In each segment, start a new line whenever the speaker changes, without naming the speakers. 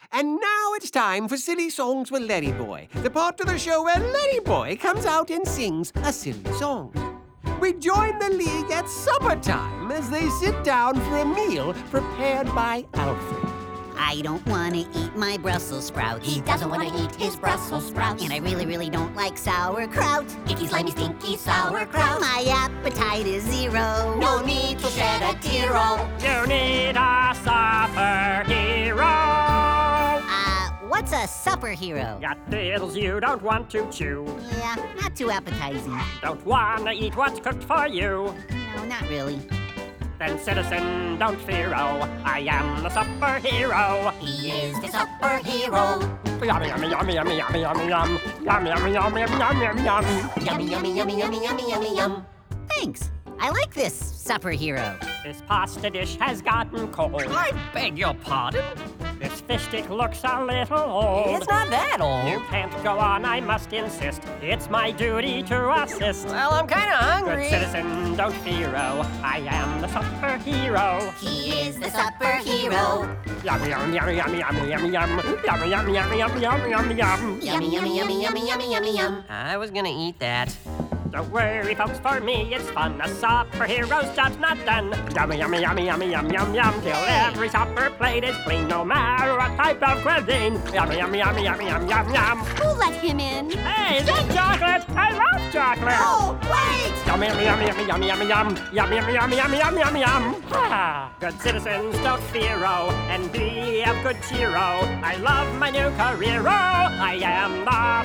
And now it's time for Silly Songs with Larry Boy, the part of the show where Larry Boy comes out and sings a silly song. We join the league at supper time as they sit down for a meal prepared by Alfred.
I don't want to eat my Brussels sprouts.
He doesn't want to eat his Brussels sprouts.
And I really don't like sauerkraut.
Icky, slimy, stinky sauerkraut.
My appetite is zero.
No need to shed a tear.
You need a superhero.
What's a superhero?
Got pills you don't want to chew.
Yeah, not too appetizing.
Don't wanna eat what's cooked for you.
No, not really.
Then citizen, don't fear, oh, I am the superhero.
He is the superhero.
Yummy, yummy, yummy, yummy, yummy, yummy, yum. Yummy, yummy, yummy, yummy, yummy, yummy, yum.
Yummy, yummy, yummy, yummy, yummy, yummy, yum.
Thanks. I like this superhero.
This pasta dish has gotten cold.
I beg your pardon?
This fish stick looks a little old.
It's not that old.
You can't go on, I must insist. It's my duty to assist.
Well, I'm kind of hungry.
Good citizen, don't fear, oh, I am the superhero.
He is the superhero.
Yummy, yummy, yummy, yummy, yummy, yummy, yum. Yummy, yummy, yummy, yummy, yummy, yummy, yum.
Yummy, yummy, yummy, yummy, yummy, yummy, yum.
I was gonna eat that.
Don't worry, folks, for me it's fun. A superhero's job's not done. Yummy, yummy, yummy, yummy, yum, yum, yum. Till every supper plate is clean, no matter what type of cuisine. Yummy, yummy, yummy, yummy, yum, yum, yum.
Who let him in?
Hey, is that chocolate? I love chocolate.
Oh, wait!
Yummy, yummy, yummy, yummy, yummy, yummy, yum. Yummy, yummy, yummy, yummy, yummy, yummy, yum. Ah, good citizens, don't fear, oh, and be of good cheer, oh. I love my new career, oh. I am the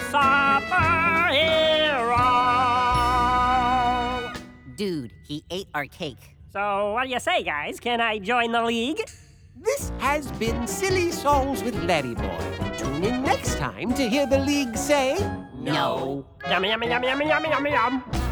superhero.
Dude, he ate our cake.
So, what do you say, guys? Can I join the league?
This has been Silly Songs with Larry Boy. Tune in next time to hear the league say...
No.
Yummy, yummy, yummy, yummy, yummy, yummy, yum.